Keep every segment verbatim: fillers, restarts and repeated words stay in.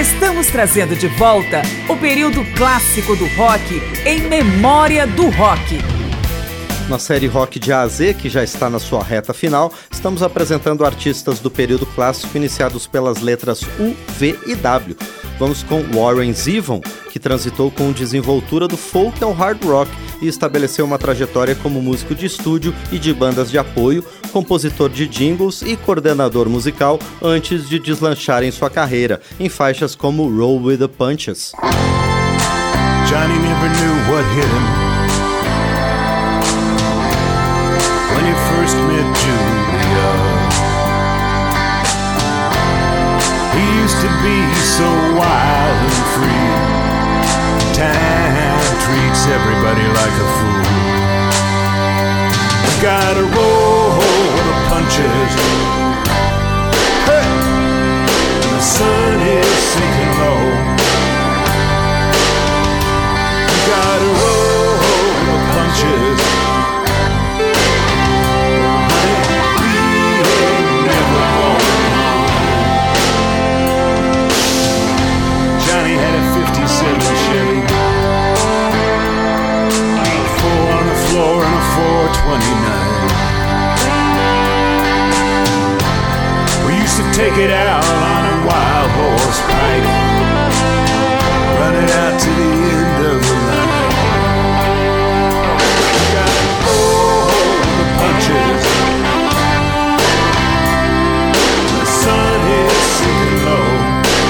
Estamos trazendo de volta o período clássico do rock em memória do rock. Na série Rock de A a Z, que já está na sua reta final, estamos apresentando artistas do período clássico iniciados pelas letras U, V e W. Vamos com Warren Zevon, que transitou com desenvoltura do folk ao hard rock e estabeleceu uma trajetória como músico de estúdio e de bandas de apoio, compositor de jingles e coordenador musical antes de deslanchar em sua carreira, em faixas como Roll with the Punches. Johnny never knew what hit him when he first met Julia. He used to be so wild and free. Time treats everybody like a fool. Gotta roll the punches. Hey! The sun is sinking low. Gotta roll the punches. Chevy, four on the floor and a four twenty-nine. We used to take it out on a wild horse ride, run it out to the end of the line. Got all the punches. The sun is sinking low.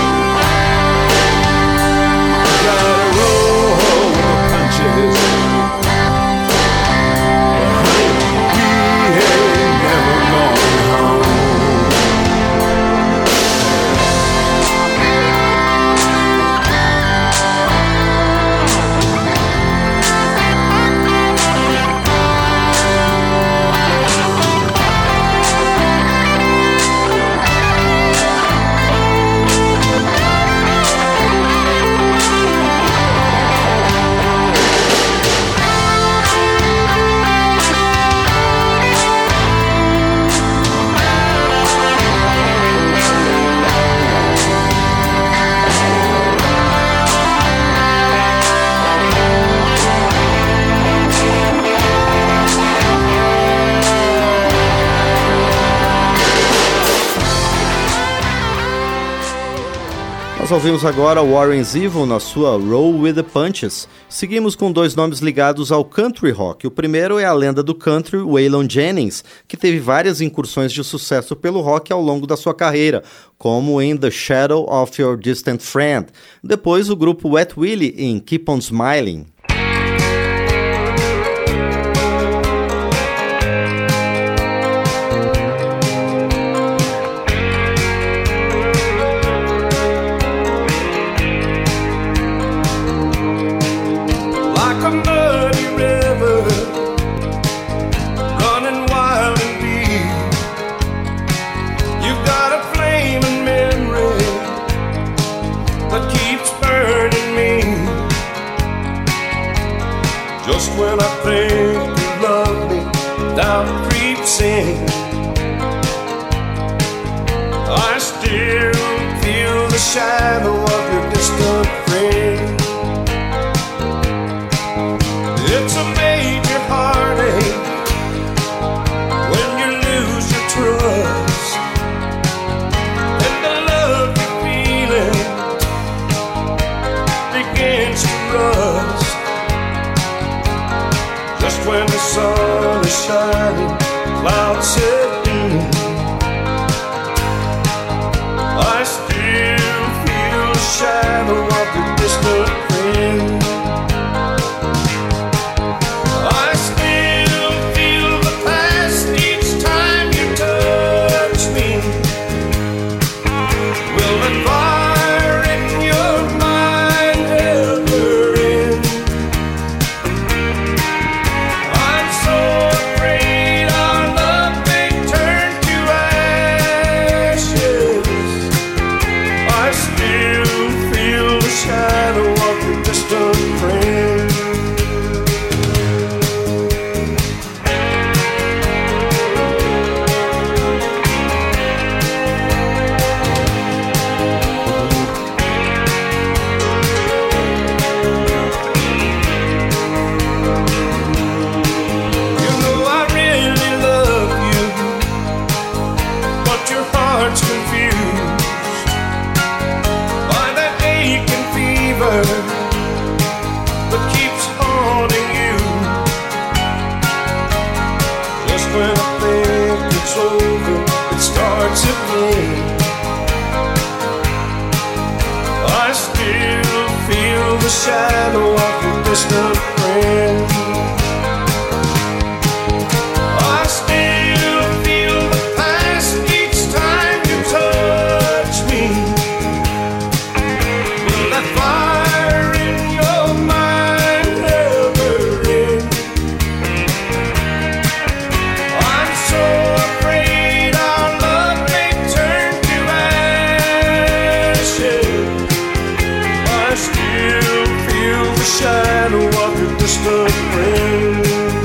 Nós ouvimos agora Warren Zevon na sua Roll with the Punches. Seguimos com dois nomes ligados ao country rock. O primeiro é a lenda do country, Waylon Jennings, que teve várias incursões de sucesso pelo rock ao longo da sua carreira, como em The Shadow of Your Distant Friend. Depois o grupo Wet Willie em Keep on Smiling. When I think you love me, doubt creeps in. I still feel the shadow of your distant friend. It's a major heartache when you lose your trust, and the love you're feeling begins to rust. Just when the sun is shining, clouds setting, I still feel the shadow of the distant friend. I still feel the past each time you touch me. Will the fire in your mind ever end? I'm so afraid our love may heart's confused by that aching fever that keeps haunting you. Just when I think it's over, it starts again. I still feel the shadow of a distant friend. I still feel the past each time you touch me. Will that fire in your mind ever end? I'm so afraid our love may turn to ashes. I still feel the shadow of your distant friend.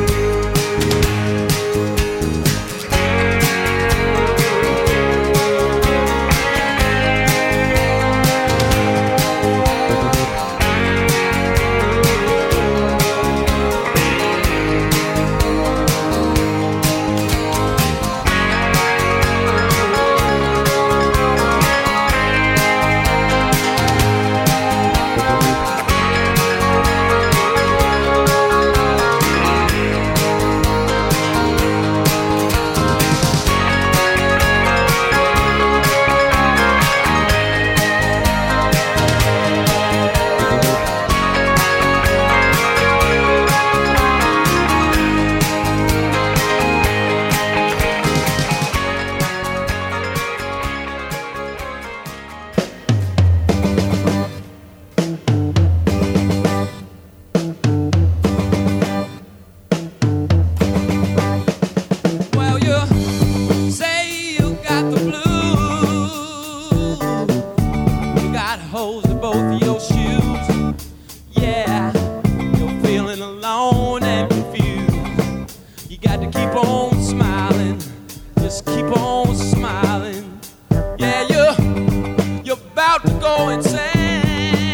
Well, you say you got the blues. You got holes in both of your shoes. Yeah, you're feeling alone and confused. You got to keep on smiling. Just keep on smiling. Yeah, you're, you're about to go insane.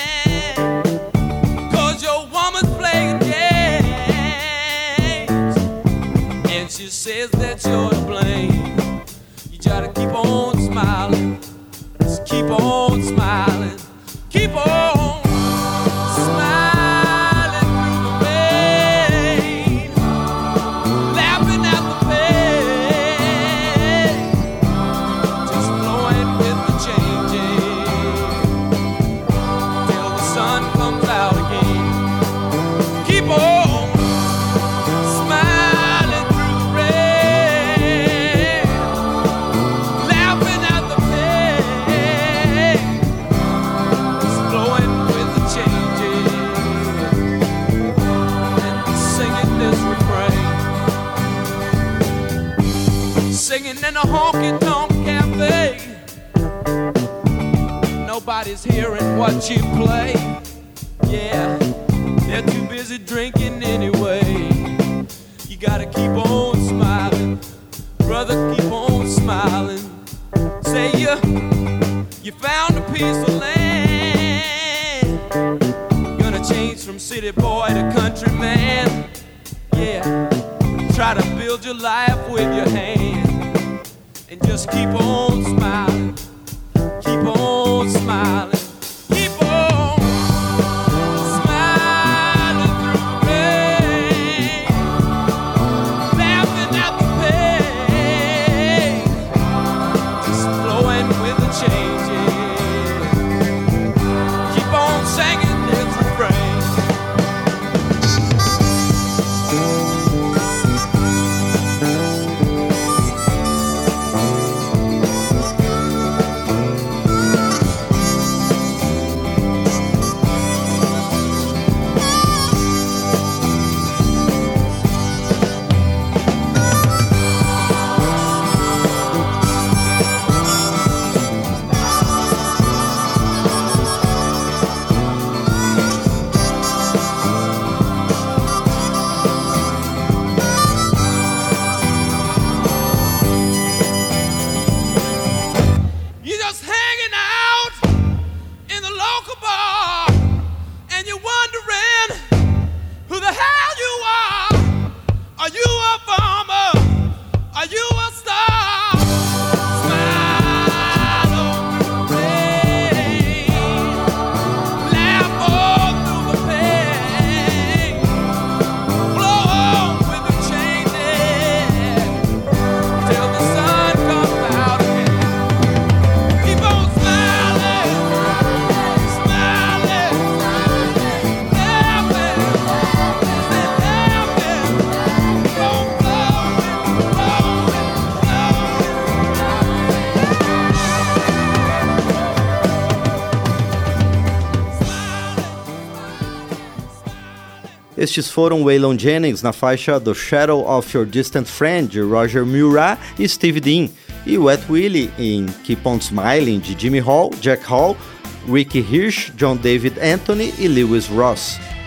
Cause your woman's playing games. And she says that you're to blame. You gotta keep on smiling. Just keep on smiling. Keep on smiling through the rain. Laughing at the pain. Just flowing with the changing. Till the sun comes out again. Keep on smiling through the rain, laughing at the pain, just flowing with the changing, and singing this refrain, singing in a honky-tonk cafe. Nobody's hearing what you play. Yeah, they're too busy drinking anyway. You gotta keep on smiling, brother, keep on smiling. Say you, you found a piece of land. Gonna change from city boy to country man. Yeah, try to build your life with your hand. And just keep on smiling, keep on smiling. Keep on smiling through the rain, laughing at the pain, just flowing with the changing. Keep on singing this refrain. You're just hanging out in the local bar, and you're wondering who the hell you are. Are you a farmer? Are you a star? Smile. Estes foram Waylon Jennings na faixa The Shadow of Your Distant Friend, de Roger Murrah e Steve Dean, e Wet Willie em Keep On Smiling, de Jimmy Hall, Jack Hall, Ricky Hirsch, John David Anthony e Lewis Ross.